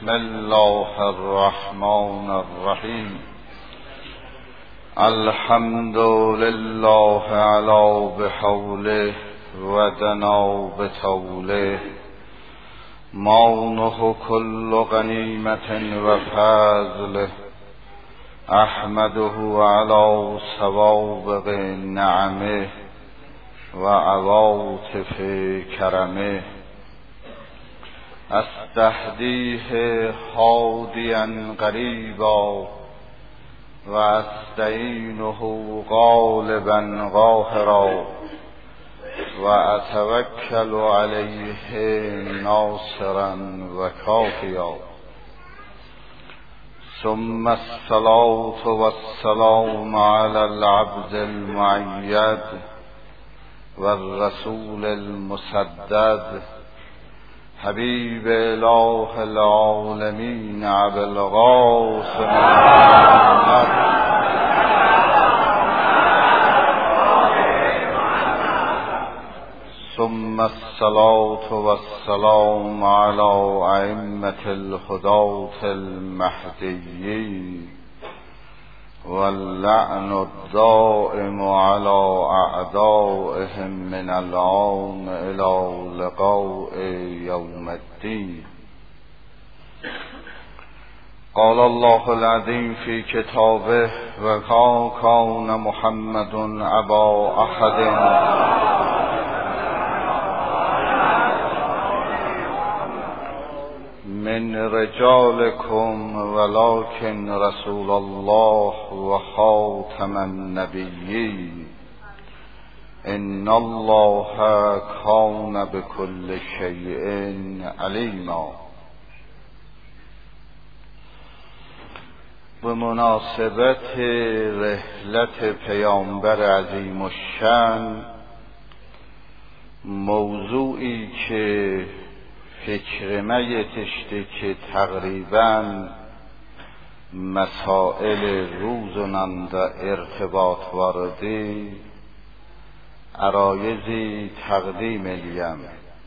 بسم الله الرحمن الرحیم. الحمد لله علی بحوله و دنا بطوله. مانه کل غنیمت و فضله. احمده علی سوابق نعمه و عواطف کرمه. استهدیه هادیا قریبا و استعینه غالبا قاهرا و اتوکل علیه ناصرا و کافیا. ثم الصلاة والسلام علی العبد المؤید و الرسول المسدد حبیب اله العالمین ابی القاسم محمد ثم الصلاة والسلام علی ائمة الهداة المهدیین واللعن الدائم على اعدائهم من الآن الى لقاء يوم الدين. قال الله العظيم في كتابه وكان محمد أبا أحد من رجالكم ولكن رسول الله وخاتم النبيين. إن الله كان بكل شيء عليما. به مناسبت رحلت پیامبر عظیم الشأن، موضوعی که فکر میتشته که تقریبا مسائل روزنان در ارتباط وارده عرایزی تقدیم الیم.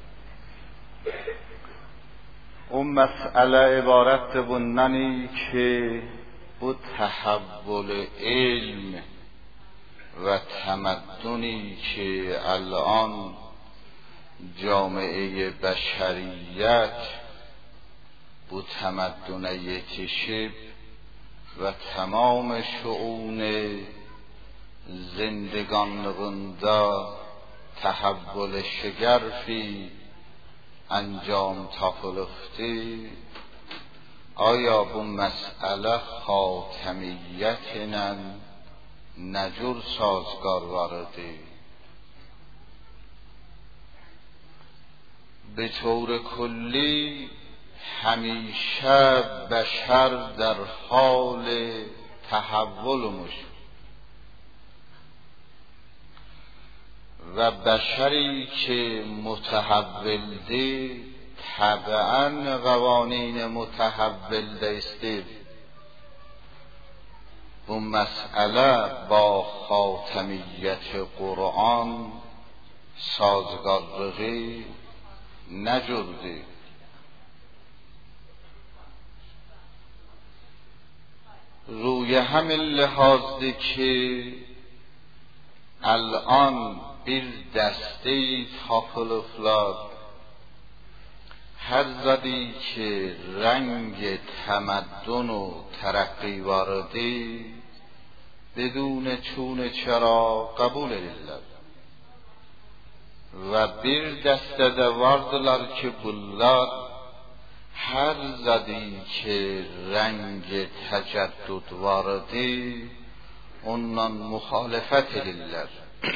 اون مسئله عبارت بوننی که bu تحول علم و تمدنی که الان جامعه بشریت بو تمدن یتشب و تمام شؤون زندگانلığında تحول شگرفی انجام تافلفتی. آیا bu مسئله خاتمیتنن نجور سازگار وارده؟ به طور کلی همیشه بشر در حال تحول و بشری که متحول ده طبعا قوانین متحول دسته. اون مسئله با خاتمیت قرآن سازگارگی نجرده. روی همین لحاظ که الان bir دسته تافلفلاد هر زدی که رنگ تمدن و ترقی وارده بدون چون چرا قبول لله و bir دسته de vardılar ki bunlar her زدی که رنگ تجدد وارده ondan مخالفت لله.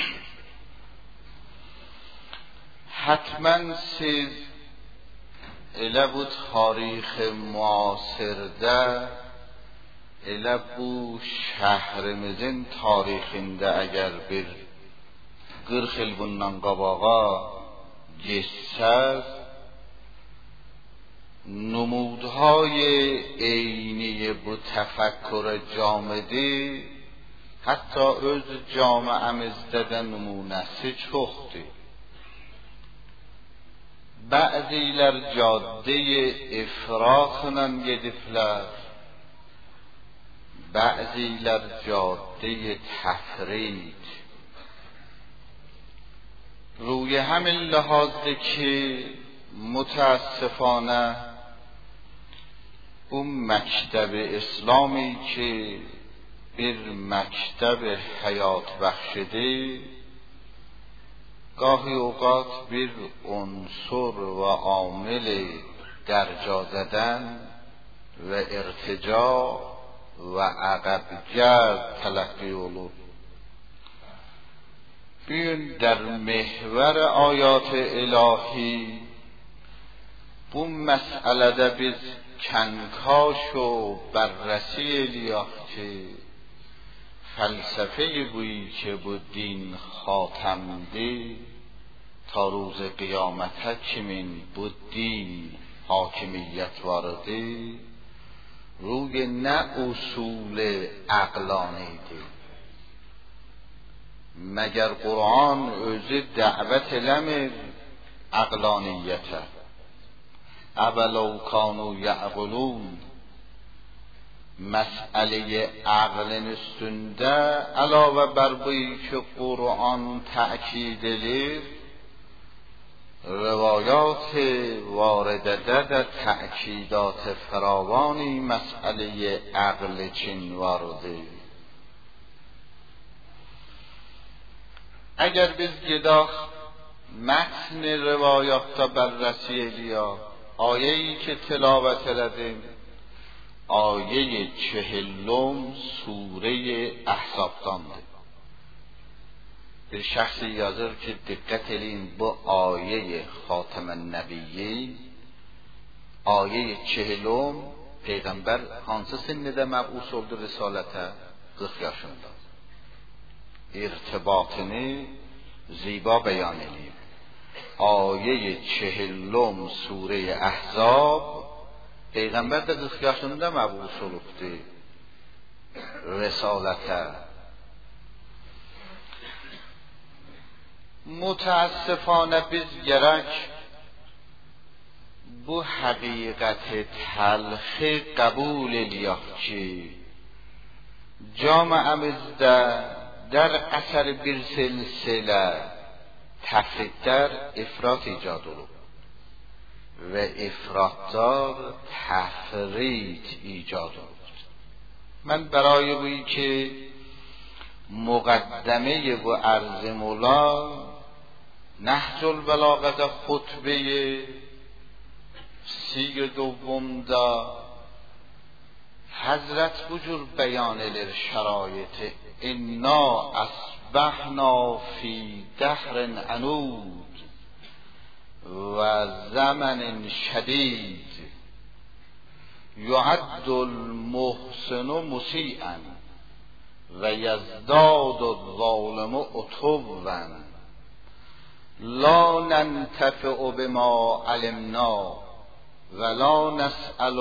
حتما siz elə bu tarix müasirdə, elə bu şəhrimizin tarixində əgər bir 40 il bundan qabağa geçsəz, نمودهای عینی bu تفکر جامدی حتی öz camiəmizdə də nümunəsi çoxdur. Ba'ziler cadde ifratından gidipler, ba'ziler cadde tefrid. روی همین لحاظه که متاسفانه اون مکتب اسلامی که بر مکتب حیات بخشده گاهی اوقات بر عنصر و عامل درجا زدن و ارتجاع و عقب گرد تلقی علوم. بیون در محور آیات الهی bu məsələdə biz kənkaş و بررسی eləyək ki, fəlsəfəyi buyi ki bu din xatəmdir, ta روز qiyamətə kimin bu din hakimiyyət varıdır, روی nə usul əqlanidir. مگر قرآن özü dəvət eləmir əqlaniyyətə. اولو کانوا یعقلون. مسئله عقل üstündə əlavə bər bu ki Qur'an təkid edir, روایات واردده در تأکیدات فراوانی مسئله عقل چین وارده. اگر biz gedək mətn rivayatda بررسی eləyək, آیه‌ای که تلاوت elədim آیه 40 سوره احزابdandır. Bir şəxsi yazır ki, diqqət eləyin, bu ayə Xatəmən Nəbiyyin, ayə 40 Peyğəmbər hansı sinnidə məbus oldu risalətə? 40 yaşında. İrtibatını ziba beyan eləyib. Ayə 40 Sure Əhzab Peyğəmbər də 40 yaşında məbus olubdu risalətə. متاسفانه biz گرک bu حقیقت تلخی قبول eləyək ki camiəmizdə در اثر bir silsilə təfridlər ifrat icad olub və ifratlar təfrid icad olub. من برای بویی که مقدمه و عرض مولا نهج البلاغه خطبه 32 حضرت بجور بیان شرایط انا اصبحنا فی دهر عنود و زمن شدید یعد المحسن مسیئا و یزداد الظالم عتوا لا ننتفع بما علمنا ولا نسأل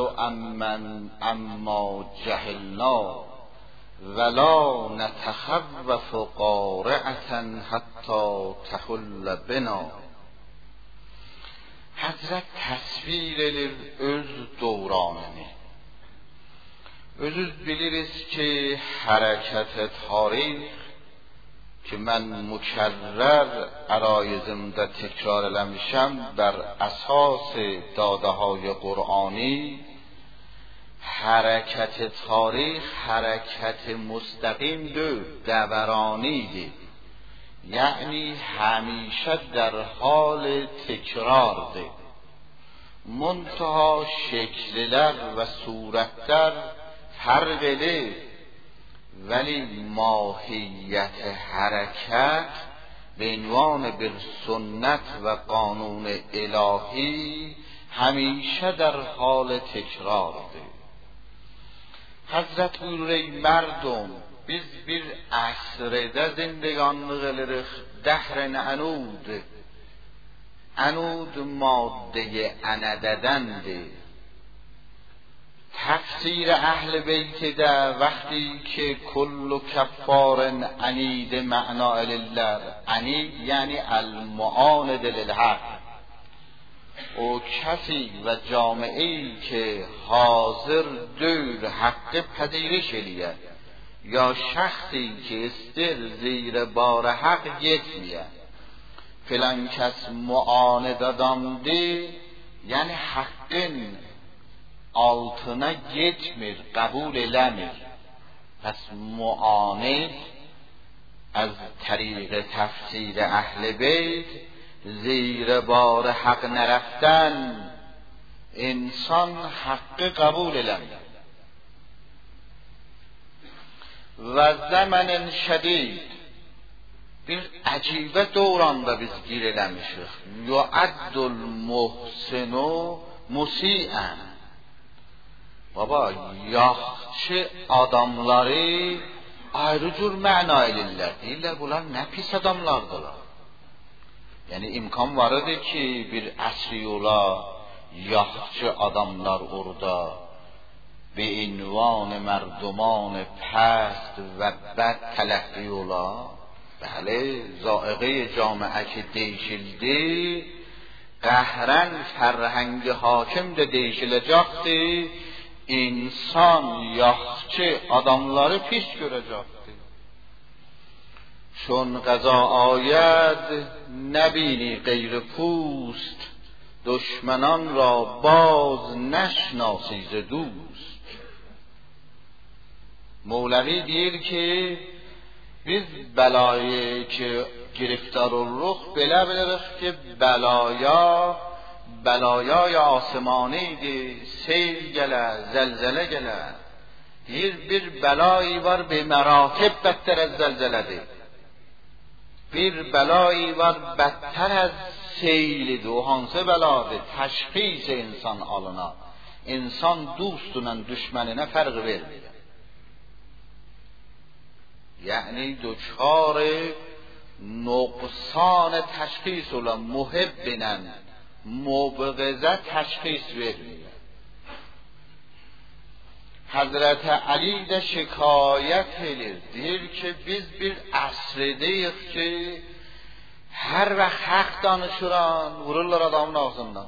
عما جهلنا ولا نتخوف قارعة حتی تحل بنا. Həzrət təsvir edir öz dövranını. Özünüz biliriz ki, hərəkət tarix ki mən mükərrər ərayizimdə təkrar eləmişəm bər əsas dadəهای قرآنی حرکت تاریخ حرکت مستقیم دورانیه، یعنی همیشه در حال تکرارده، منتها شکل‌لر و صورت‌لر فرقله، ولی ماهیت حرکت به عنوان بر سنت و قانون الهی همیشه در حال تکرارده. Həzrət buyurur, ey mərdum, biz bir əsrdə zindəganlıq edirik, dəhrən ənud. Ənud madde ənədədəndir. تفسیر اهل بیت ده وقتی که کل کفار عنید معنا لله، عنید یعنی المعاند للحق، او کسی و جامعه‌ای که حاضر دور حق پذیرش لیه یا شخصی که استر زیر بار حق یتمیه فلان کس معاند دامده یعنی حقن altına geçmir, kabul edemir. پس معاند از طریق تفسیر اهل بیت زیر بار حق نرفتن انسان حق قبول edemir. و زمن شدید bir acibə dövranda biz giriləmişik. Yu'addul muhsinu musi'ən. Baba, yaxşı adamları ayrı cür məna edirlər. Deyirlər, bunlar nə pis adamlardılar. Yəni, imkan var idi ki, bir əsri ola, yaxşı adamlar orada به عنوان مردمان پست و بد تلقی ola. بله ذائقه جامعه که değişildi قهرن فرهنگ حاکم de değişilecekti insan yaxşı adamları pis görecekti چون قضا آید نبینی غیر پوست دشمنان را باز نشناسی ز دوست مولوی دیر که biz belayı ki giriftar oluruz belə bilirik ki belayay asmani idi seyl gələ zəlzələ gələ bir belayı var be məratib bəttər az zəlzələdir bir belayı var bəttər az seylidir o hansı beladır təşxis insan alına insan dostunun düşməninə fərq vermir یعنی دچار نقصان تشخیص ola muhibbinen mubgıza teşhis vermiyor. Hazreti Ali de şikayet edir. Deyir ki biz bir əsrdəyik ki her vaxt haq danışıran vururlar adamın ağzından.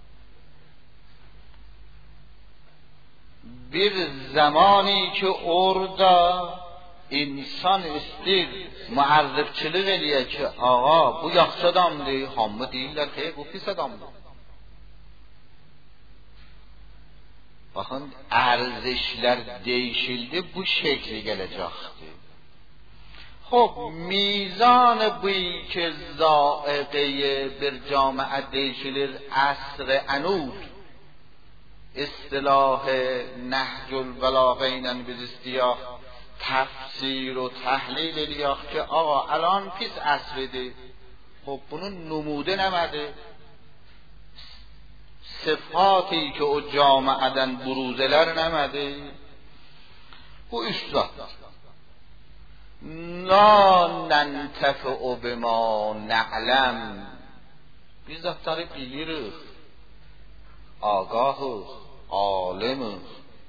Bir zamani ki orada insan istir muarrifçilik eləyə ki ağa bu yaxşı adamdır hamı deyirlər ki bu pis adamdır baxın ərzişlər değişildi bu şekli gələcəkdir خب میزان بویی که ذائقه bir جامعه değişilir عصر عنود اصطلاح نهج البلاغه biz استیاق تفسیر و تحلیل لیاخ که آقا الان پیس عصرده خب bunun نموده نمده صفاتی که o جامعeden بروزلر نمده bu üç zat لا ننتفع بما نعلم biz zatları bilirik آگاهıq عالمıq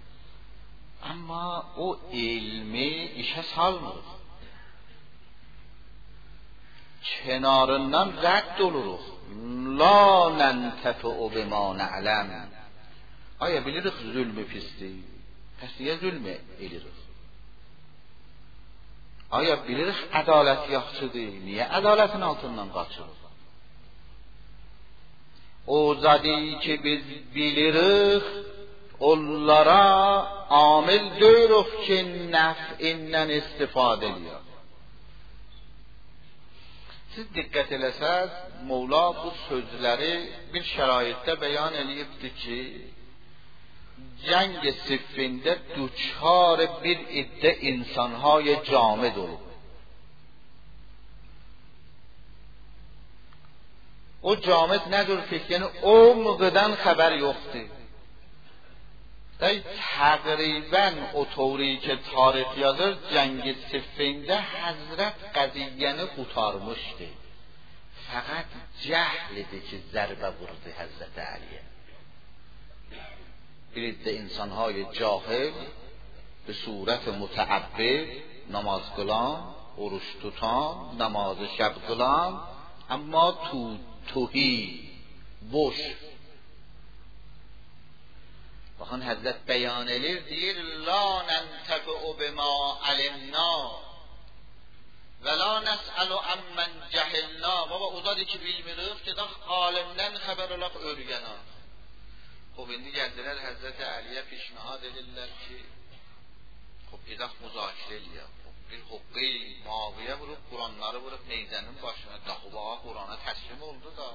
ama o ilmi işe salmır. Kenarından rədd oluruq. La nentefe'u bima na'lem. Aya bilirik zülmü pisdir. Pes niyə zülm edirik? Aya bilirik ədalət yaxşıdır. Niyə ədalətin altından qaçırıq? O zadi ki biz bilirik onlara amil döyürük ki nəf'indən istifadə ediyor. Siz diqqət eləsəz, Mevla bu sözləri bir şəraitdə bəyan eləyibdir ki, cəng siffində duçar bir iddə insanhay camid olub. O camid nədir ki, yəni o müqdən xəbər yoxdur. تقریبا اطوری که تاریخ yazır جنگ سفینده حضرت قضیه قطارمشته فقط جهلده که ضربه برده حضرت علیه bir عده انسانهای جاهل به صورت متعبد نماز کلان oruç tutan نماز شب کلان اما توهی boş Baxın Həzrət bəyan edir, deyir la nəntafi'u bima alimna və la nəs'alu əmmən cəhilna. Baba uzadı ki bilmirik ki dax alimdən xəbər olaq örgəna. Xub indi gəldilər Həzrət Əliyə pişnahad edirlər ki xub edaq müzakirə eləyək. Bir huqqi Muaviyə vurub, Quranları vurub neyzənin başına daxubağa Qurana təslim oldu da.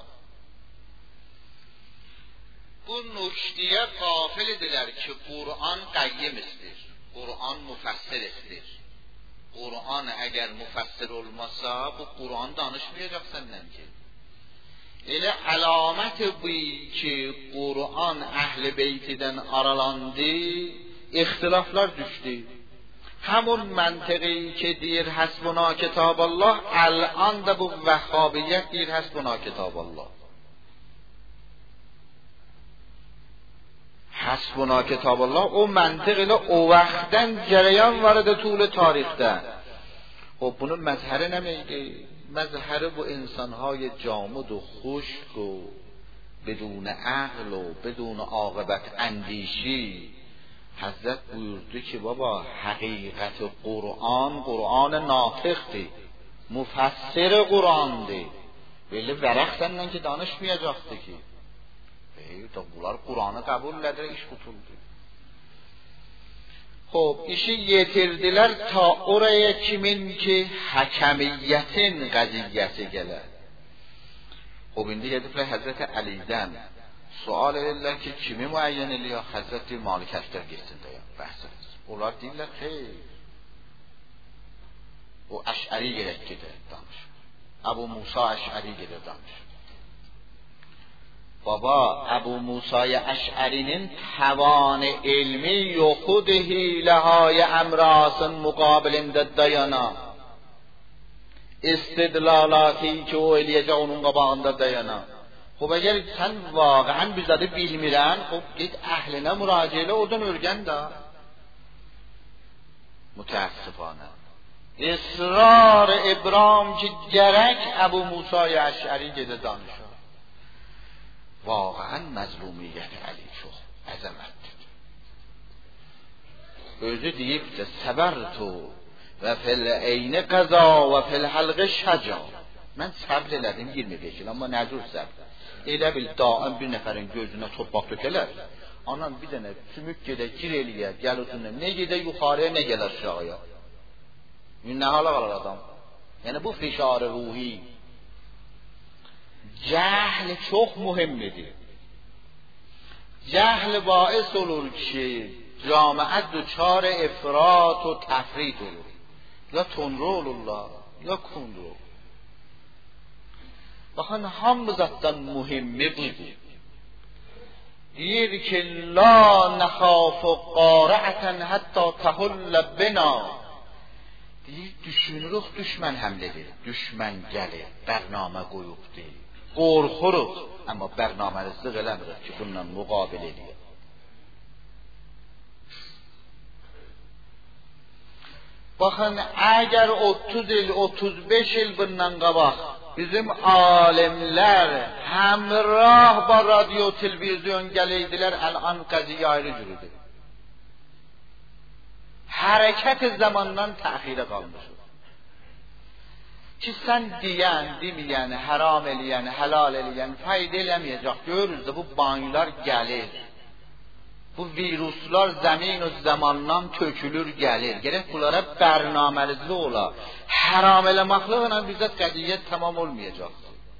Bu nüktiyə qafil edilər ki Quran qayyim istir, Quran müfəssir istir. Quran əgər müfəssir olmasa bu Quran danışmayacaq səndən ki. Elə əlamət bu ki Quran əhl-i beytidən aralandı, ixtilaflar düşdü. Həmun məntiqi ki deyir həsbuna kitab Allah, الان da bu vəhhabiyyət deyir həsbuna kitab Allah. Həsbuna kitab Allah o məntiq ilə o vaxtdan cərəyan vardı طول tarixdə. O bunun məzhəri nəməydi? Məzhəri bu insanهای جامد و خشک و بدون عقل و بدون عاقبت اندیشی. حضرت buyurdu ki baba حقیقت قرآن ناطقdir, müfəssir Qur'andır. Belə vərəq səndən ki danışmayacaqdı ki. Bunlar Qur'anı qəbul edir, iş tutuldu. Xo'p, işi yetirdilər ta oraya kimin ki həkəmiyyətin qəziyyəsi gələr. Xo'p, indi gediblər Həzrət Əlidən sual edirlər ki kimi müəyyən eləyək? Həzrət Malik Əşqər getsin deyə bəhs edir. Onlar deyirlər xeyr, o Əş'əri gerək gedir danışır. Əbu Musa Əş'əri gedir danışır. Baba Əbu Musa'ya Əş'ərinin təvan ilmi yoxudur hiləhay əmrasın müqabilində dayana. İstidlalaتی ki o eləyəcək onun qabağında dayana. Xo'p agar sen واقعا bizdə bilmirən, xo'p get əhlinə müraciə elə, oradan öyrən də. Mütəəssifانه israr İbrahim ki gərək Əbu Musa Əş'əri gedə danışa. واقعا məzlumiyyət Əli çox əzəmətdir. Özü deyib də səbərtu və fil eyni qəza və fil halqı şəca. Mən səbr elədim 25 il, amma nə cür səbr? Elə bil daim bir nəfərin gözünə torpaq tökələr. Anan bir dənə sümük gedə gir eləyə, gəl oturun. Nə gedə yuxarıya, nə gələr aşağıya. Nə hala qalır adam? Yəni bu fişar ruhi. Cəhl çox mühimdir. Cəhl باعث olur ki camiə duçar ifrat و تفرید olur. Ya tonru olurlar, ya kunru. Baxın hamı zatdan mühimmi budur. Deyir ki la nəxafu qara'atan hatta tahul bina. Deyir düşünürük düşmən həmlədir. Düşmən gəlir, bərnamə qoyubdur. Qorxuruq, amma bərnamənizlik eləmirik ki bununla müqabil edək. Baxın əgər 30 il, 35 il bundan qabaq bizim alimlər həmrah ba radyo, televizyon gəliydilər, الان qəziyyə ayrı cürüdür. Hərəkət zamandan təxirə qalmışıq. Ki sən deyən, deməyən, haram eləyən, helal eləyən fayda eləməyəcək. Görürüz də bu banyular gəlir. Bu viruslar zəmin o zamandan tökülür gəlir. Gərək bunlara bərnaməli ola. Haram eləməklə bizə qədiyyət tamam olmayacaq.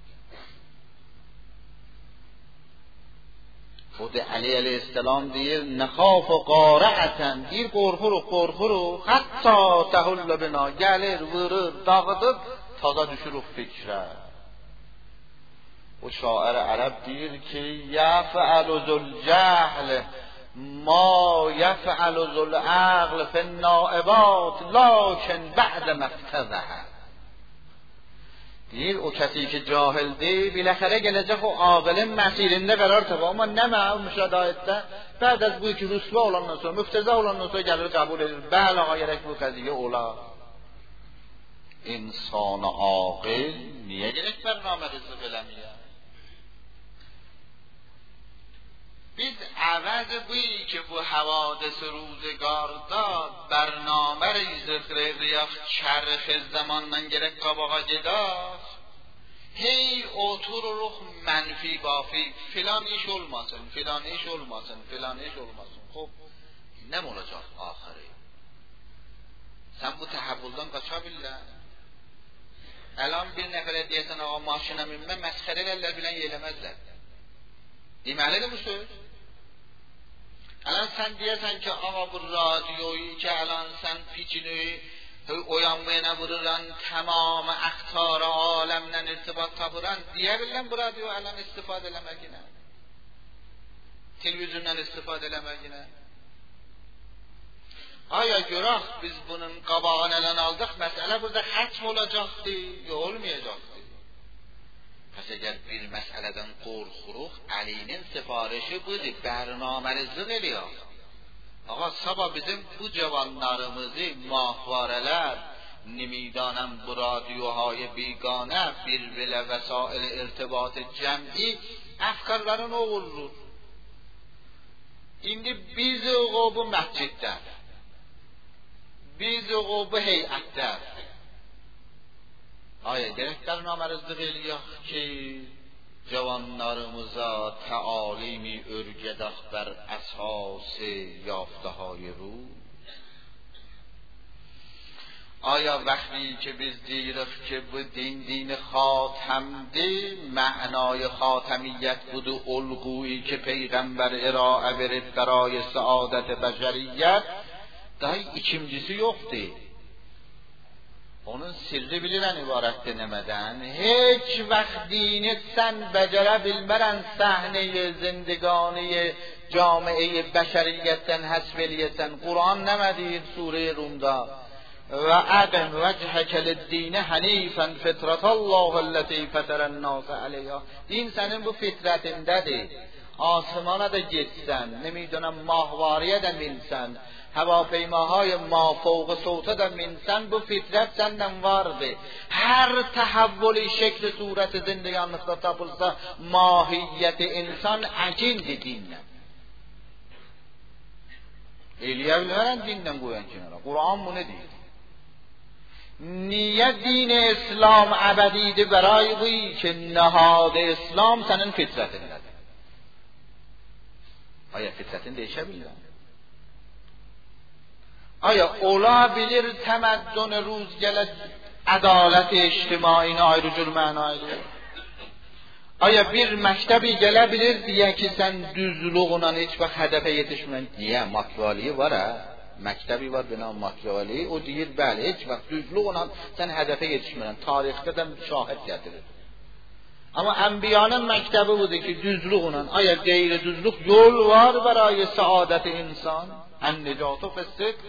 O da Ali əleyhissalam deyir, nəxaf və qara'atan, deyir qorxuruq, hatta təhul bina, gəlir, vurur, dağıdır, taza düşürük fikrə. O şair ərəb deyir ki, yəfəəlu zul cəhl, ma yəfəəlu zul əql fin naibat, lakin bə'də məftəzəhə. Deyir, o kəsi ki cahildir, biləxərə gələcək o ağılın məsirində qərar tapır. Amma nə müşahidətdə, bəd az bu ki rüsva olandan sonra, müftəzə olandan sonra gəlir, qəbul edir. Bəl ağa gərək bu qəziyyə olar. İnsan ağıl niyə gərək bərnamə rızıq eləməyə? biz عوض بویی که bu حوادث روزگار داد برنامه ریزق ریاخ چرخ زمانdan gerek qabağa gedar hey otur ruh menfi bafi filan iş olmasın filan iş olmasın filan iş olmasın خب ne olacak ahire sen bu tehavvülden kaçabilirler الان bir nəfərə deyəsən ağa maşına minmə məsxərə elərlər bilən yeləməzlər deməlidir bu söz الان sen deyəsən ki ağa bu radyoyu ki الان sen piçini oyanmaya vururan tamam aktar alemle irtibat taburan diyebilirler bu radyo الان istifade eləməkine televizyondan istifade eləməkine Aya görək biz bunun qabağını elən aldıq, məsələ burada xətm olacaqdı, ya olmayacaqdı. Pəs əgər bir məsələdən qorxuruq, Əlinin sifarişi budur, bərnamərizlik eləyək. Ağa, sabah bizim bu cavanlarımızı mahvarələr, nimidanəm bu radyoهای بیگانه birbirlə vəsail irtibat cəm'i əfkarların oğurlur. İndi biz o bu məsciddə biz o bu heyətlər aya gerek bərnamərizlik eləyək ki cavanlarımıza təalimi örgədək bər əsası yaftəhay روز آیا وقتی که biz deyirik ki bu din xatamdir معنای خاتمیت budur olğuyu ki peyğəmbər iraə verib برای سعادت بشریت daha ikincisi yoktu. Onun sirri bilirən ibarətdir nəmədən. Heç vaxt dini sən becərə bilmərən səhneyi, zindiganiyi, camiyi, bəşəriyyətdən həsb eləyəsən. Quran nəmədir Sure-i Rum'da? Və əqim vəcəhəkə lid-dini hənifən fitrətəllahü əlləti fətərən nâsə əleyhə. Din sənin bu fitrətindədir. Asmana da getsən, nemiydönəm mahvariyə də minsən, هواپیماهای ما فوق صوته در منسن bu fitret senden vardı. Her tehavvuli şekli sureti zindeganlıkta tapılsa mahiyeti insan acindir dinle. Eləyə dinden koyan kenara. Kur'an bunu deyir. Niye din İslam ebedidir برای buyi ki nehad İslam senin fitretindedir. Aya fitretin değişebilir. آیا olabilir تمدن روز gələ ədalət ictimai ayrı cür mənaydı? Aya bir məktəbi gələ bilir deyə ki sən düzlüğünə heç vaxt hədəfə yetişmən. Niyə? Makyavali var ha? Məktəbi var binam Makyavali. O deyir bəli heç vaxt düzlüğünə sən hədəfə yetişmən. Tarixdə də şahid gətirir. Amma ənbiyanın məktəbi budur ki düzlüğünə aya qeyri düzlük yol var برای سعادت insan. النجات فی الصدق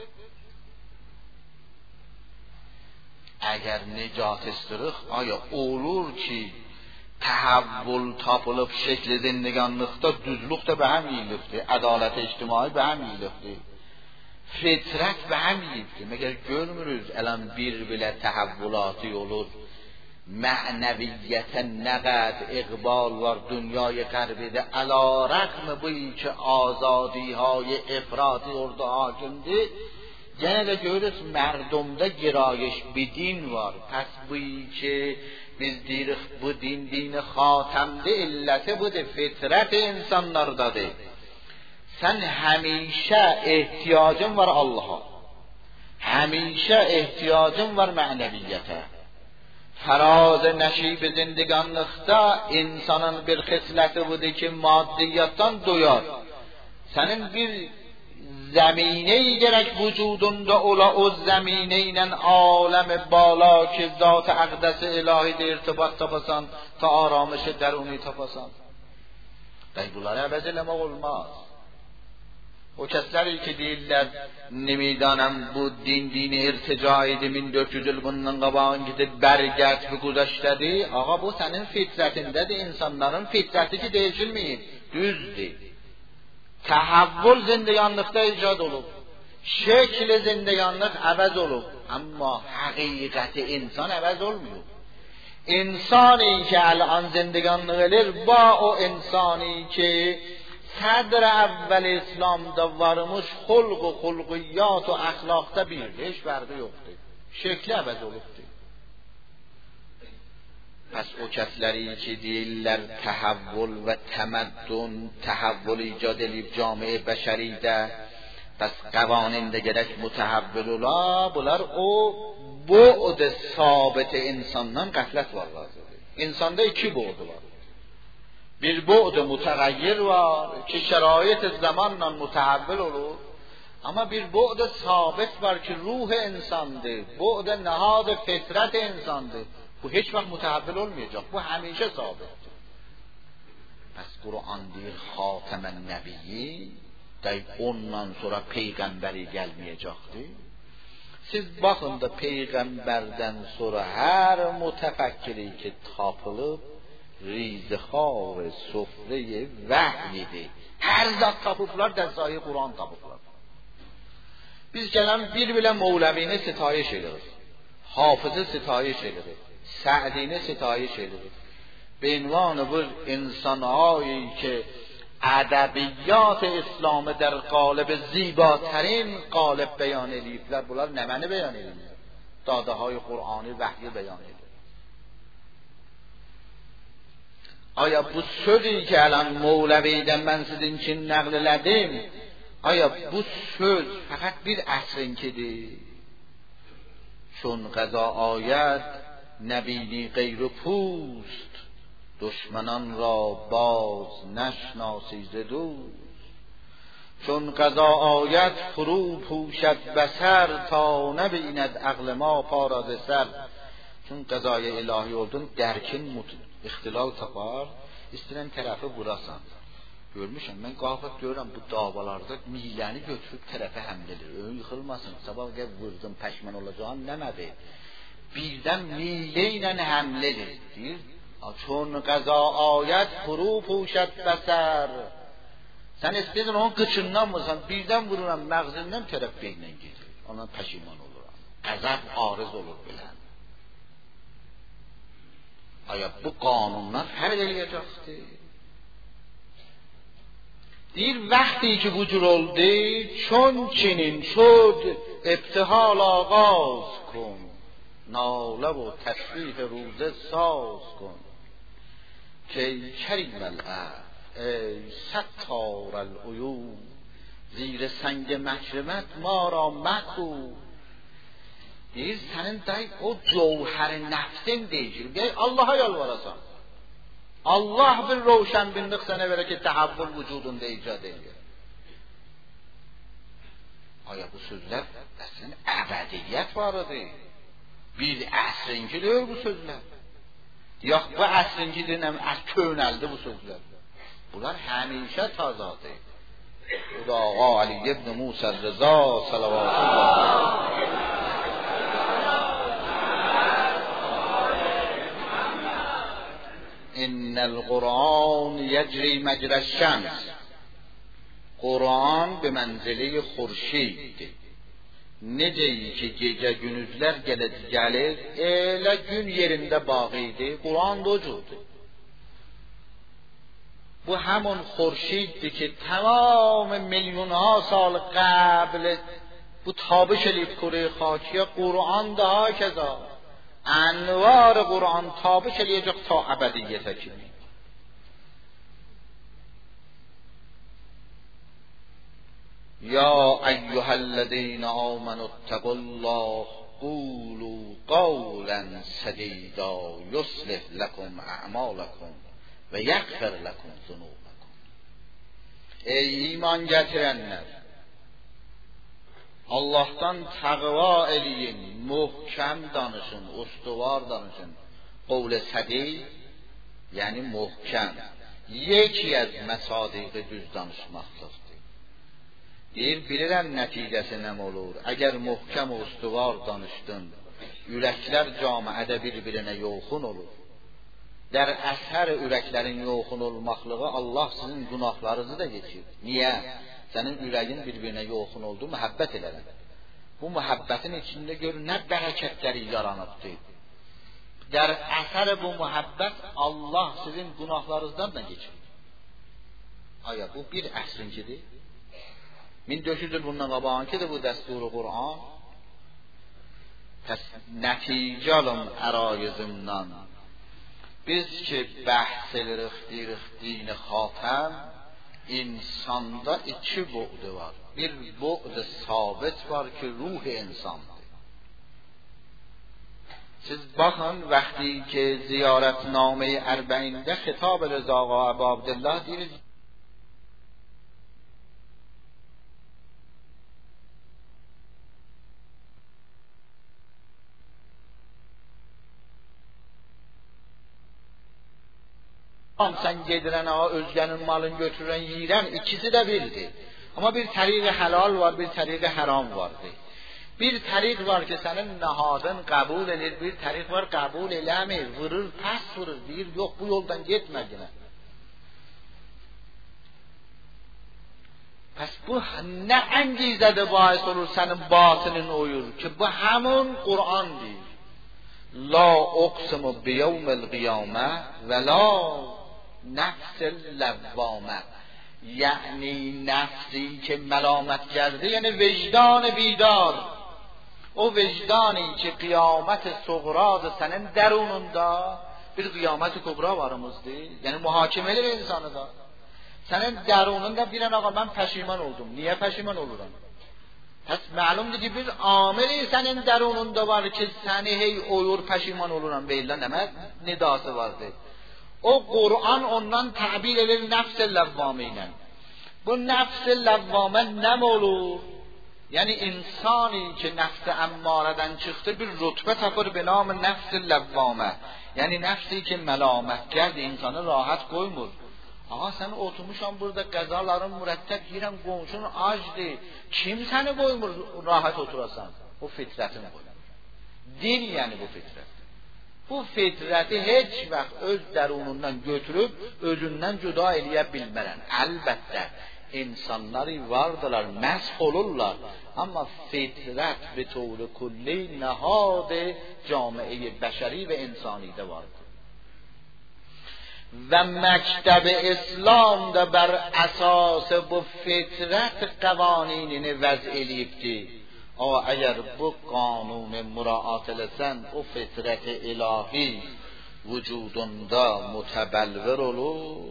اگر نجات istirik aya olur ki təhavvül tapılıb şəkli zindiganlıqda düzlük də به هم iyilikdir, ədalət ictimai به هم iyilikdir, fitrət به هم iyilikdir. Məgər görmürüz الان bir belə təhavvülatı olur, mənəviyyətə nə qədər iqbal var dünyای qərbidə, əla rəğm bu ki azadiهای افراطی orada hakimdir. Gene de görürüz merdumda girayış bir din var. Pes bu ki biz deyirik bu din dini xatamdı, illeti budur, fitret insanlardadır. Sen həmişə ehtiyacın var Allah'a. Həmişə ehtiyacın var mənəviyyətə. Fəraz nəşib zindiganlıqda insanın bir xisləti budur ki maddiyyatdan doyar. Senin bir زمینه‌ای gerek vücudunda ola o zemineyle alem بالا ki zat-ı اقدس الهی irtibat tapasan ta aramışı deruni tapasan. Bunları əvəz eləmək olmaz. O kəsləri ki deyirlər nemidanəm bu dini irtica idi 1400 yıl bundan qabağın gidib bərgət bu güzəştədir. Ağa bu sənin fitrətindədir, insanların fitrəti ki değişilməyib, düzdür. Təhavvül zindiganlıqda icad olub, şekl zindiganlıq əvəz olub, amma həqiqəti insan əvəz olmuyor. İnsani ki الان zindiganlıq elir, ba o insani ki sadr avval islomda varmış xulq و xulqiyat و axloqda birdir, hech farqi yo'qdir, shekli avaz olubdir. پس او کسleri که deyirlər تحول و تمدن تحول ایجاد elib جامعه بشریdə پس قوانین gerek متحول ola, bunlar o bu'd ثابت insandan qəflət var lazımdır. İnsanda iki bu'd var. Bir bu'd mutagayyir var ki şərait zamanla mutahawwil olur. Ama bir bu'd sabit var ki ruh insandır. Bu'd nahad fitrat insandır. Bu hiç vakt mutahawwil olmayacak. Bu hamiشه sabitdir. Pes Kur'an deyir Hatemen Nebiyyi, deyip ondan sonra peygamberi gelmeyecektir. Siz bakın da peygamberden sonra her mutefekkiri ki tapılıp rizxar sofre vahyidir. Her zat tapıplar dərsayı Kur'an tapıplar. Biz gelen bir bile Mevlevini sitayiş ederiz. Hafızı sitayiş ederiz. Sa'dini sitayiş ederiz. به عنوان bu insanهایی که ادبیات اسلام در قالب زیباترین قالب بیان ediyorlar. Bunlar nəməni beyan edirlər? Dadaهای قرآنی vəhyi beyan edir. Aya bu sözü ki الان Mevlevi'den ben sizin için nəql elədim, aya bu söz faqat bir əsrinkidir. چون قضا آید نبینی غیر پوست دشمنان را باز نشناسی ز دوست چون قضا آید فرو پوشد بصر تا نبیند عقل ما پا را ز سر چون قضای الهی oldun derkin ixtilal tapar istenen tərəfi vurasan. Görmüşəm mən qalxıb görürəm bu davalarda miləni götürüb tərəfə həml edir. Ön yıxılmasın. Sabah gəl vurdum pəşman olacağım demədi. Birdən milə ilə həml edir. Deyir چون قضا آید فرو پوشد بصر sen istedin onun qıçından vursan birdən vururam məğzindən tərəf beynlə gedir. Ona pəşiman oluram. Qəzəb arız olur bilən. Aya bu qanunlar fərq eləyəcəkdir. دیر وقتی که وجود oldu چون چنین شد ابتهال آغاز کن ناله و تسبیح روزه ساز کن که کریم العفو ای ستار العیوب زیر سنگ محرمت ما را مکو دیر senin dayı o cevher nefsin deyir gel Allah'a yalvarasan Allah bir roşanbinlik sana verir ki tahavvül vücudunda icad ediyor. Aya bu sözler aslında ebediyet vardı. Bir əsrinki deyil bu sözler. Yox bu əsrinki deyiləm, könəldi bu sözler. Bunlar həmişə tazadır. Bu da Ağa Ali ibn Musa Rıza salavatullah. إن القرآن يجري مجرى الشمس Kur'an به منزله خورشید necəyi ki gecə gündüzlər gəlir elə gün yerində bağıydı Kur'an da ocudur bu همون خورشیدی که تمام میلیونها سال قبل bu تابش elib kure خاکیه Kur'an da hakeza انوار قرآن تابش eləyəcək ta əbədiyyətə kimi. Ya eyyuhellezine amenu ittaqullah qulu qawlan sadida yuslih lakum a'malakum ve yaghfir lakum zunubakum. Ey iman gətirənlər Allah'tan təqva eləyin, muhkəm danışın, ustuvar danışın. Qavl-i sadid, yəni muhkəm. Yeki az məsadiqi düz danışmaqdır. Deyir, bilirəm nəticəsi nə olur. Əgər muhkəm və ustuvar danışdın, ürəklər camiədə bir-birinə yoxun olur. Der əsər ürəklərin yoxun olmaqlığı Allah sizin günahlarınızı da geçir. Niyə? Senin ürəyin bir-birinə yoxun oldu, məhəbbət elədi. Bu məhəbbətin içində gör nə bərəkətləri yaranıbdır. Der əsər bu məhəbbət Allah sizin günahlarınızdan da geçir. Aya bu bir əsrinkidir. 1400 il bundan qabağınkidir bu dəsturu Qur'an. Pəs nəticə alın ərayizimdən. Biz ki bəhs edirik, deyirik dini xatəm, insanda iki bu'du var. Bir bu'du sabit var ki ruh insandır. Siz baxın vaqti ki ziyaretname اربعینdə خطاب رضا آقا ابا عبدالله دیرید Sen gedirən ağa özgənin malını götürən yiyirən ikisi də birdir. Amma bir təriq halal var, bir təriq haram vardır. Bir təriq var ki sənin nahadın qəbul edir, bir təriq var qəbul eləmir, vurur, pəs vurur, deyir, yox bu yoldan getmə yenə. Pəs bu nə əngizədir bahis olur sənin batının oyur ki bu həmin Qur'an deyir. La uqsimu biyevmil qiyamə və la nefsil levvamə. یعنی نفسی که ملامت کرده یعنی وجدان بیدار o vicdani ki qiyamət suğradır sənin dərununda bir qiyamət kubra varımızdır. Yəni mühakimə edir insanı da. Sənin dərununda bilən ağa mən pəşiman oldum. Niyə pəşiman oluram? Pəs məlumdur ki bir amili sənin dərununda var ki səni hey oyur pəşiman oluram beylə nəmə nidası vardır. O Qur'an ondan təbir edir nəfs-i ləvvamə ilə. Bu nəfs-i ləvvamə nəm olur? Yani insani ki nefs emmaradan çıktı bir rütbe tapır be nam nefs levvame. Yani nefsi ki melamet geldi insanı rahat koymur. Ağa sen oturmuşsan burada qəzaların müretteb yiyirən qonşun acdı. Kim seni koymur rahat oturasan? O fitretin koymur. Din yani bu fitret. Bu fitreti hiç vaxt öz dərunundan götürüp özündən cüda eləyə bilmərən. Əlbəttə insanları vardılar, məsh olurlar. Ama fitret به طور کلی نهاد جامعه بشری و انسانی ده vardır. و مکتب اسلام ده بر اساس bu fitret قوانینini vəz eləyibdi. Eğer bu kanunu muraat eləsən, o fitret ilahi vücudunda mutebelver olur.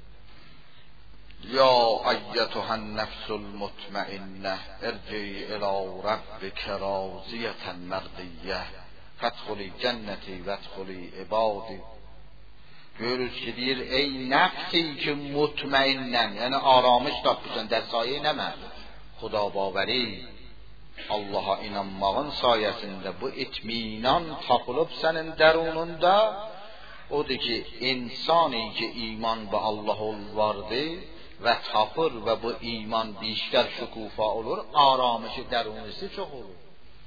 یا ایتها النفس المطمئنه ارجعی الی ربک راضیة مرضیه فادخلی جنتی وادخلی عبادی. Görürüz ki deyir ey nefsi ki mutmainnen yani aramış tapmışsan der saye nəmə Xuda bavəri Allah'a inanmağın sayesinde bu itminan tapılıb sənin dərununda odur ki insani ki iman به Allah vardı ve tapır ve bu iman بیشتر şükufa olur, aramışı derunisi çok olur.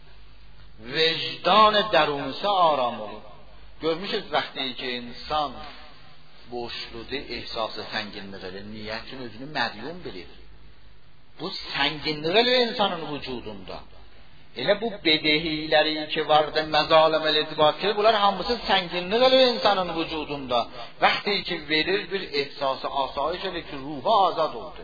Vicdan derunisi aram olur. Görmüşüz vakti ki insan boşluğu ehsası sənginlik edir. Niyetin özünü mədyum bilir. Bu sənginlik edir insanın vücudunda. Elə bu bedehiləri ki vardı, məzaləməli etibat ki, bunlar hamısı sənginlik edir insanın vücudunda. Vaxtı ki verir bir ehsası asayiş edir ki ruhu azad oldu.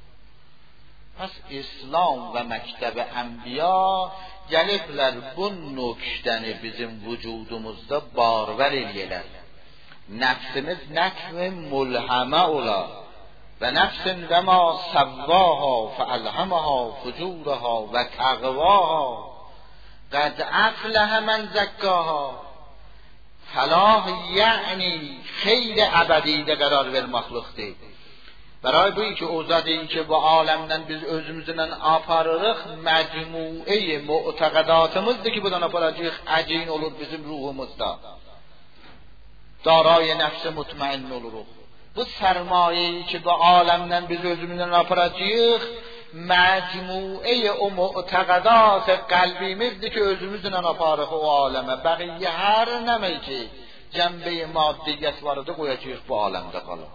Pəs İslam və məktəb-i ənbiya gəliblər bu nöqtəni bizim vücudumuzda barvər eləyələr. Nəfsimiz nəfs-i mulhəmə olar. و نفس و ما سواها فالهمها فجورها و تقواها قد افلح من زکاها. فلاح یعنی خیر ابدی ده قرار verməklikdir. برای bu ki ozadı ki bu alemden biz özümüzden aparırıq mecmuə mu'taqadatımızdır ki bundan aparacağıq əcin olur bizim ruhumuzda. Daray nəfs mutmain oluruq. Bu sərmayeyi ki bu aləmdən biz özümüzdən aparacağıq məcmuə o mu'taqadat qəlbimizdir ki özümüzdən aparıq o aləmə. Bəqiyyə hər nəmə ki cəmbəyi maddiyyət vardı qoyacağıq bu aləmdə qalır.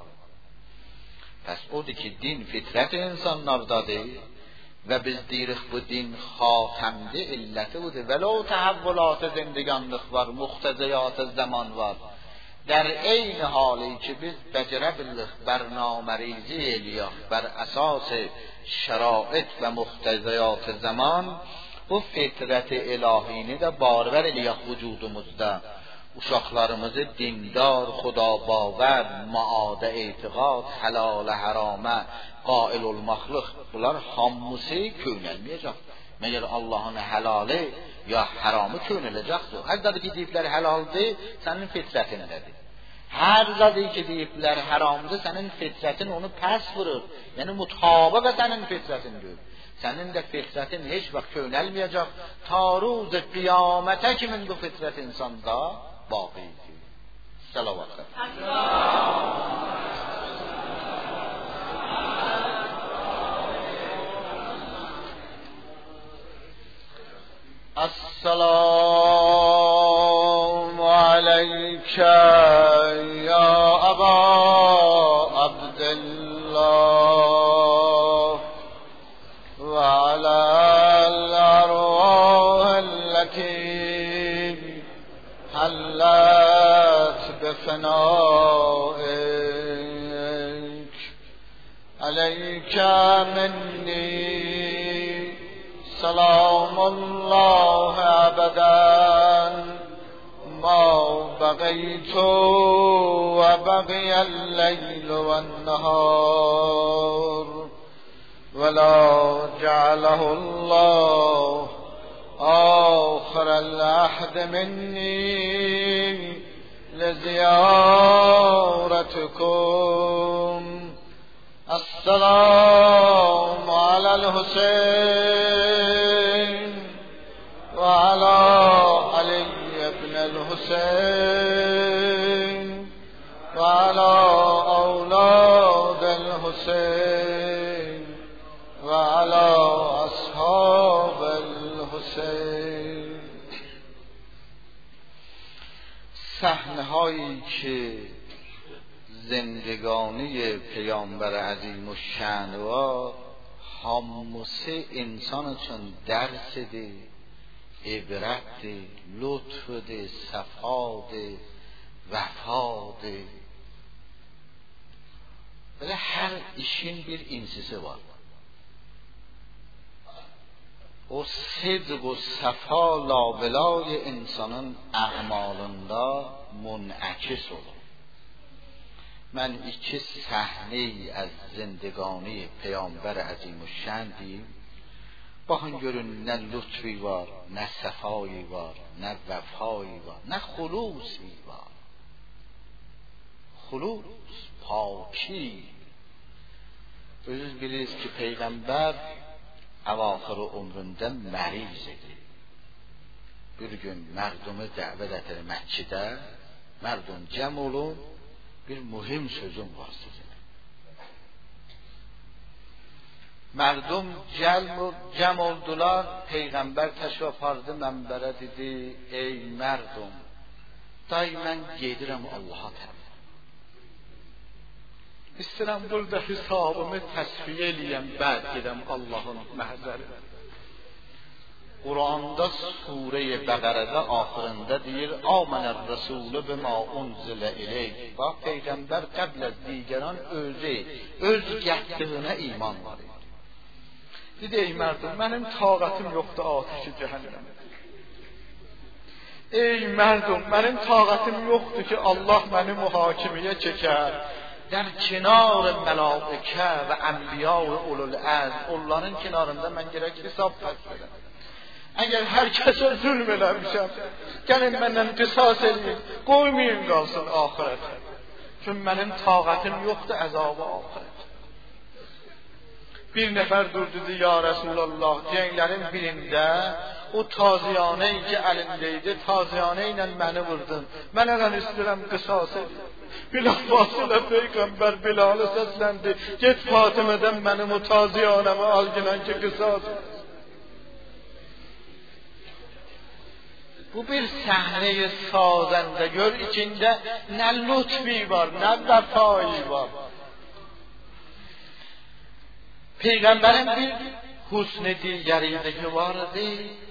Pəs odur ki din fitrət insanlardadır və biz deyirik bu din xatəmdir, illəti budur. Vələ o təhəvvülat zindiganlıq var, muxtəzəyat zaman var. در عین حالی که biz بجرب برنامه ریزی الیا بر اساس شرایط و مقتضیات زمان bu fitrət ilahini də baribər eləyək vücudumuzda. Uşaqlarımızı dindar, xudabavar, maada etiqad, halalə, haramə, qail olmaqlıq, bunlar hamısı köynəlməyəcək. Məgər Allahın halalı ya haramı köynələcəkdir. Hər zadı ki deyiblər halaldır, sənin fitrətindədir. Hər zadı ki deyiblər haramdır, sənin fitrətin onu pəs vurur. Yəni mutabiq sənin fitrətindir. Sənin də fitrətin heç vaxt köynəlməyəcək. Ta ruz qiyamətə kimin bu fitrət insanda baqidir. Salavat. Assalamu aləykə ya Əba Abdillah və aləl-ərvah əlləti hallət bifənəik əleykə minni سلام الله أبدا ما بقيت وبقي الليل والنهار ولا جعله الله آخر العهد مني لزيارتكم السلام على الحسين وعلى علي بن الحسين وعلى أولاد الحسين وعلى أصحاب الحسين. صحنه‌هایی که زندگانی پیامبر عظیم الشأن و hamısı insan üçün dərsidir, ibrətdir, lütfüdür, səfadır, vəfadır. Belə hər işin bir insisi var. O sidq و səfa labəlay insanın əhmalında munəkis olur. من iki səhne از زندگانی پیامبر عظیم الشأن دیم. baxın görün nə lütfi var, nə səfayı var, nə vəfayı var, nə xulusi var. Xulus, paki. Özünüz bilirsiniz ki Peyğəmbər əvaxır ömründə məriz idi. Bir gün mərdumı dəvət edir Məkkədə, mərdum cəm olun, bir mühim sözüm var sizin. Mərdum cəm oldular, Peyğəmbər təşrif apardı mənbərə, dedi: ey mərdum, day mən gedirəm Allaha tərəf. İstəyirəm burada hesabımı təsfiyə eləyəm, bəd gedəm Allahın məhzərinə. Quranda Sure-i Bəqərədə axırında deyir: Âmenər Rəsulü bimâ unzilə ileyh. Bax, Peyğəmbər qəbl az digəran öz gətirinə iman var idi. Dedi: ey mərdum, mənim taqətim yoxdur atəşi cəhənnəmə. Ey mərdum, mənim taqətim yoxdur ki Allah məni mühakiməyə çəkər. در کنار ملائکه و انبیا و اولوالعزم onların kenarında mən gərək hesab verəm. Əgər hər kəsə zülm eləmişəm, gəlin məndən qisas edin, qoymayın qalsın axirətə. Çünki mənim taqətim yoxdur əzabı axirət. Bir nəfər durdu dedi: ya Resulallah, cənglərin birində o taziyanə ki əlindəydi, taziyanə ilə məni vurdun. Mən ələn istəyirəm qisas edin. Bilafasılə Peyğəmbər Bilalı səsləndi: get Fatimədən mənim o taziyanəmi al gələn ki qisas edin. Bu bir sahne-i sazende, gör içinde ne lütfi var, ne vefai var. Peygamberin bir husn-i digəriydi vardı,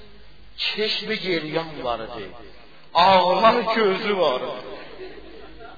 çeşmi geriyan vardı, ağlar gözü vardı.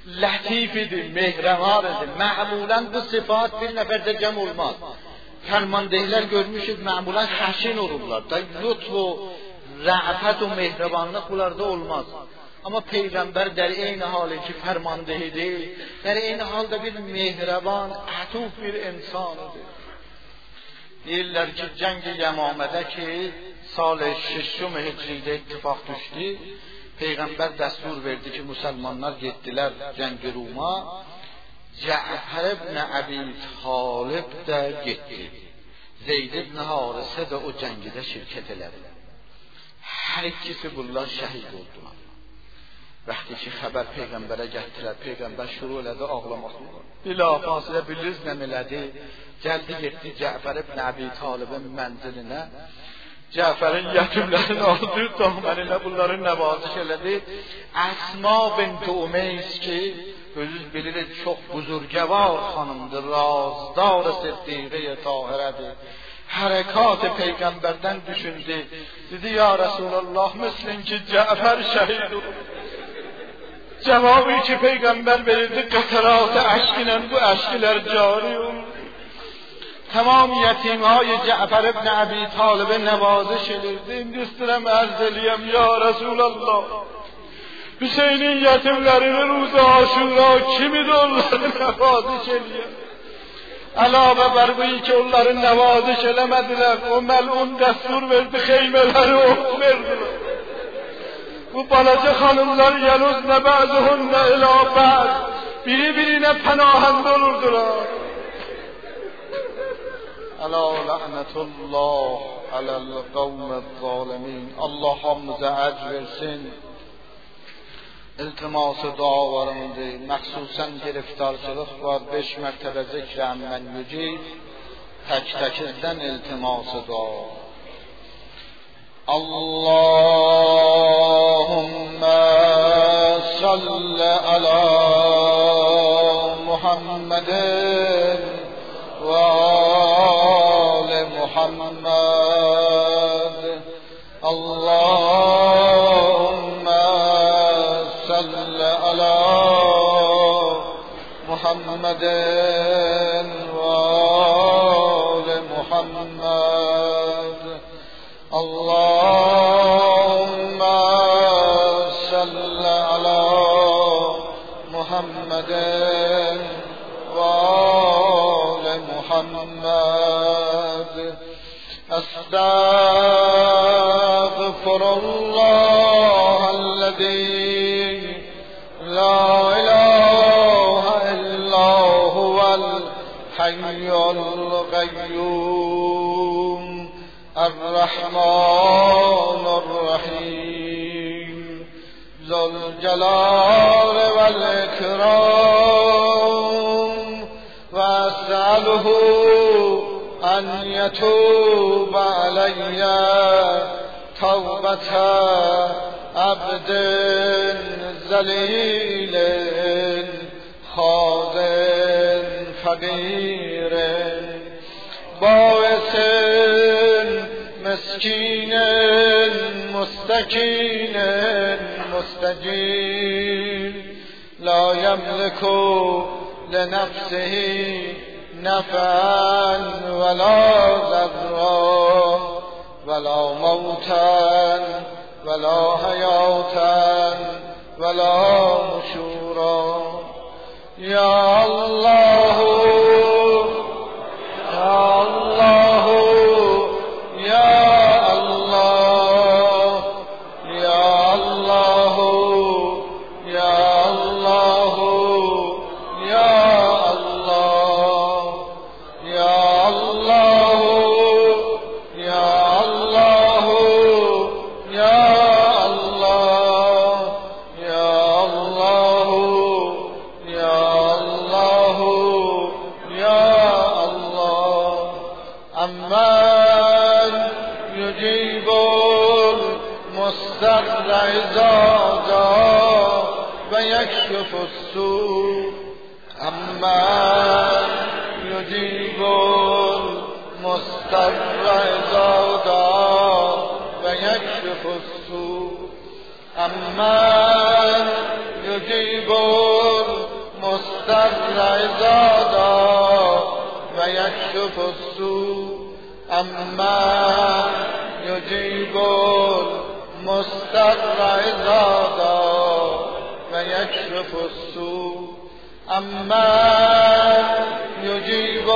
latif idi, mehriban idi. Məmulan bu sifat bir nəfərdə cəm olmaz. Fərmandehlər görmüşük, məmulan xəşin olurlar. Da lütf و rə'fət و mehribanlıq bunlarda olmaz. Ama Peygamber در این حالی که فرماندهیdir, در این halda bir mehriban, ətuf bir insandır. Deyirlər ki, Cəng-i Yəmamədə ki, sal 6 Hicridə ittifaq düşdü. Peygamber dəstur verdi ki, Müslümanlar getdilər Cəng-i Ruma. Cəfər ibn Əbi Talib də getdi. Zeyd ibn Harisə də o cəngidə şirkət elədi. Hər ikisi bunlar şəhid oldular. Vəqti ki, xəbər Peyğəmbərə gətirilər, Peyğəmbər şuru elədi ağlamaq. Bila fasilə bilirsiniz nə elədi? Gəldi, getdi Cəfər ibn Əbi Talibin mənzilinə. Cəfərin yetimlərini aldı, tahməninə bunların nəvaziş elədi. Əsma bint Umeys ki, özünüz bilirik, çox buzurgəvar xanımdır, razdar Siddiqə-i Tahirədir. Hərəkat Peyğəmbərdən düşündü. Dedi, ya Resulallah, müslüm ki, Cəfər şəhid olur. Cevabı ki Peygamber verirdi, qatarat-ı əşqlə bu əşqlər cari olur. Tamam yetimhay Cəfər ibn Əbi Talibə nəvaziş edirdi. İndi istəyirəm ərz eləyəm, ya Resulallah, Hüseynin yetimlərini ruzu Aşura kimidir onları nəvaziş eləyəm? Əlavə bər bu ki onları nəvaziş eləmədilər, o məlun dəstur verdi, xeymələri ot verdilər. Bu balaca hanımlar yalnız ne bazıhunne ila baz, biri birine pənahəndə olurdular. Əla la'netullah aləl qavməz zalimin. Allah hamımıza əcr versin. İltiması dualarımdır. Məxsusən giriftarçılıq var. 5 mərtəbə zikrəm mən yücib. Tək-təkizdən iltiması dua. Allahümme salli ala Muhammedin ve ali Muhammed. Allahümme salli ala Muhammedin ve ali Muhammed. اللهم صل على محمد وآل محمد. استغفر الله الذي لا إله إلا هو الحي القيوم الرحمن الرحيم ذو الجلال والإكرام وأسأله أن يتوب علي توبة عبد ذليل خاضع فقير باعث مسكين مستكين مستجيب لا يملك لنفسه نفعا ولا ضرا ولا موتا ولا حياة ولا نشورا. يا الله يا الله يا الله يا الله يا الله يا الله يا الله يا الله يا الله يا الله يا الله يا الله. أمن يجيب المضطر إذا دعا ويكشف السوء. أمن يجيب المضطر إذا دعا ويكشف السوء. أمن يجيب مسترع زادا و یکشف السوء اما یجیب المسترع زادا و یکشف السوء اما یجیب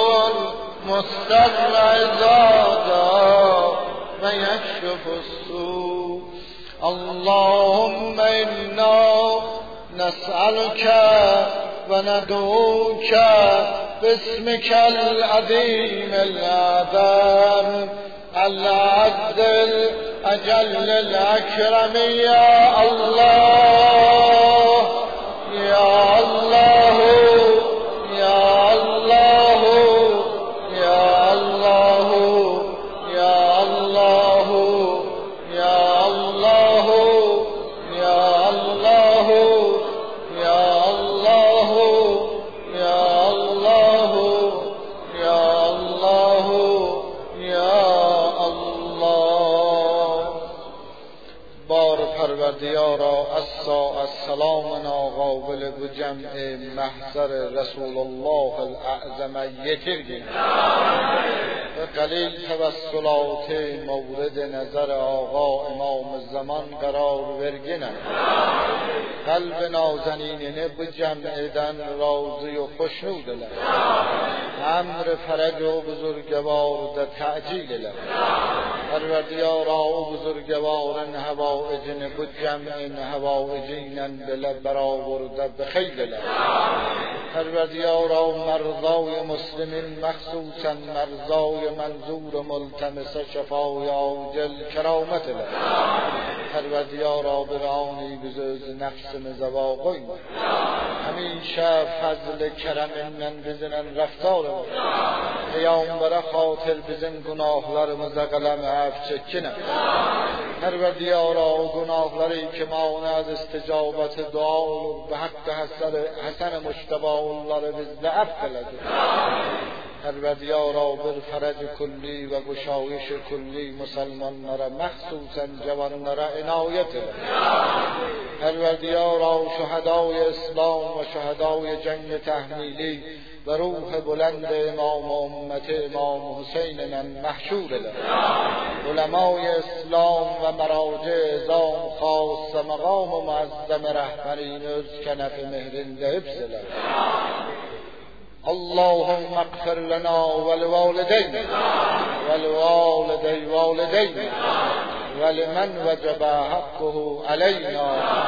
المسترع زادا و یکشف السوء اللهم انا نسألك وندعوك باسمك العظيم الأعظم العز الأجل الأكرم يا الله يا الله يا الله يا الله يا الله يا الله يا الله يا الله يا الله يا الله يا الله. بار پروردگارا السلام ناقابل به جمع محضر رسول الله الاعظم یترگیم و قلیل توسلات مورد نظر آقا امام زمان قرار ورگینه قلب نازنینه به جمعیدن راضی و خوشنود لد امر فرج و بزرگوار ده تعجیل لد پروردگارا و بزرگوارن هوائجن به جمعین هوائجینن بله برآورده بخیل لد پروردگارا مرضای مسلمین مخصوصا مرضای منظور ملتمس شفای عاجل کرامت لد پروردگارا برانی بزرگ نفس مزواقین همیشه فضل کرم من بزنن رفتار پیامبر خاطر بزن گناهlarımıza قلم عفو چکنه پروردگارا گناهları که مانع از استجابت دعا olur به حق حسن مجتبی onları bizde affeyle پروردگارا بر فرج کلی و گشایش کلی مسلمانlara مخصوصا جوانlara عنایت ده پروردگارا شهدای اسلام و شهدای جنگ تحمیلی و روح بلند امام امت امام حسین من محشور ده علمای اسلام و مراجع ازام خاص مقام و معظم رهبرین öz کنف مهرinde حفظ اللهم اغفر لنا ولوالدينا ولوالدي والدينا ولمن وجب حقه علينا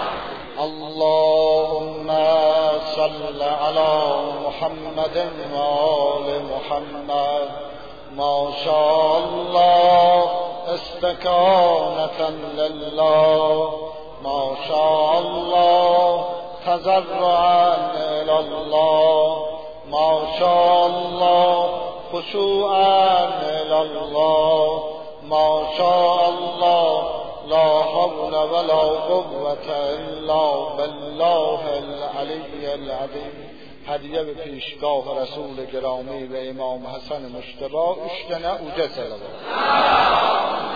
اللهم صل على محمد وآل محمد ما شاء الله استكانة لله ما شاء الله تضرعا إلى الله ما شاء الله خشوعا إلى الله ما شاء الله لا حول ولا قوة إلا بالله العلی العظیم. هدیه به پیشگاه رسول گرامی و امام حسن مجتبی اشتنه اوجه سلام